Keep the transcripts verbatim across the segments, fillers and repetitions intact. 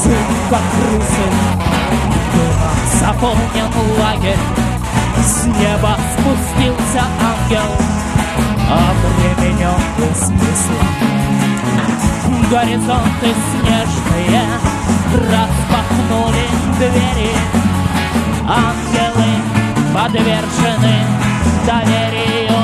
сын, как крысы. Дымом заполнен лагерь, с неба спустился ангел, обремененный смыслом. Горизонты снежные распахнули двери, ангелы подвержены доверию.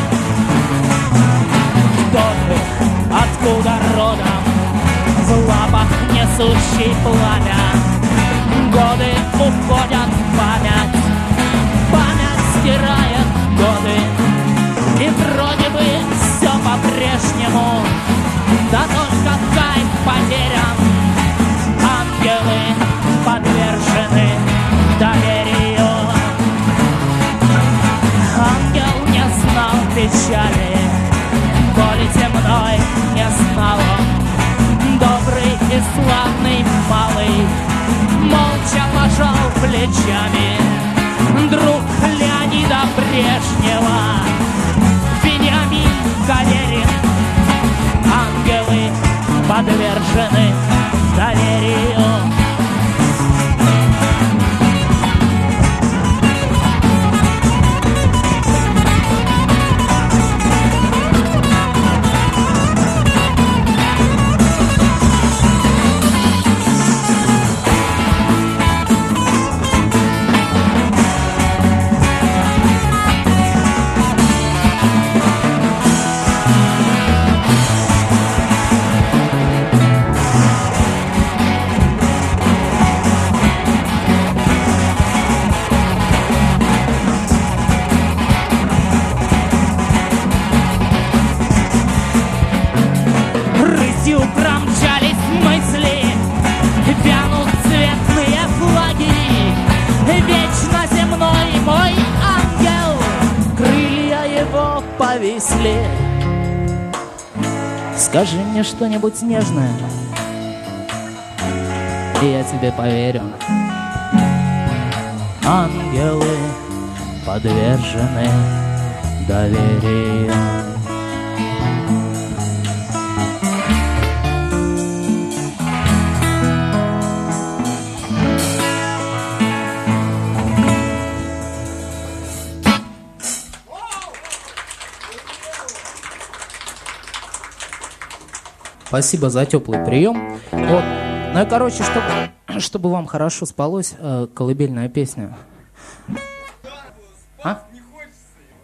Кто ты, откуда родом, в лапах несущий пламя? Годы уходят в память, память стирает годы, и вроде бы все по-прежнему, да только кайф потерян. Ангелы подвержены доверию. Ангел не знал печали, боли земной не знал он. Добрый и славный малый молча пожал плечами. Друг Леонида Брежнева, Вениамин Каверин. Ангелы подвержены доверию. Промчались мысли, вянут цветные флаги. Вечно земной мой ангел, крылья его повисли. Скажи мне что-нибудь нежное, и я тебе поверю. Ангелы подвержены доверию. Спасибо за теплый прием. Вот. Ну и, короче, чтобы, чтобы вам хорошо спалось, э, колыбельная песня. А?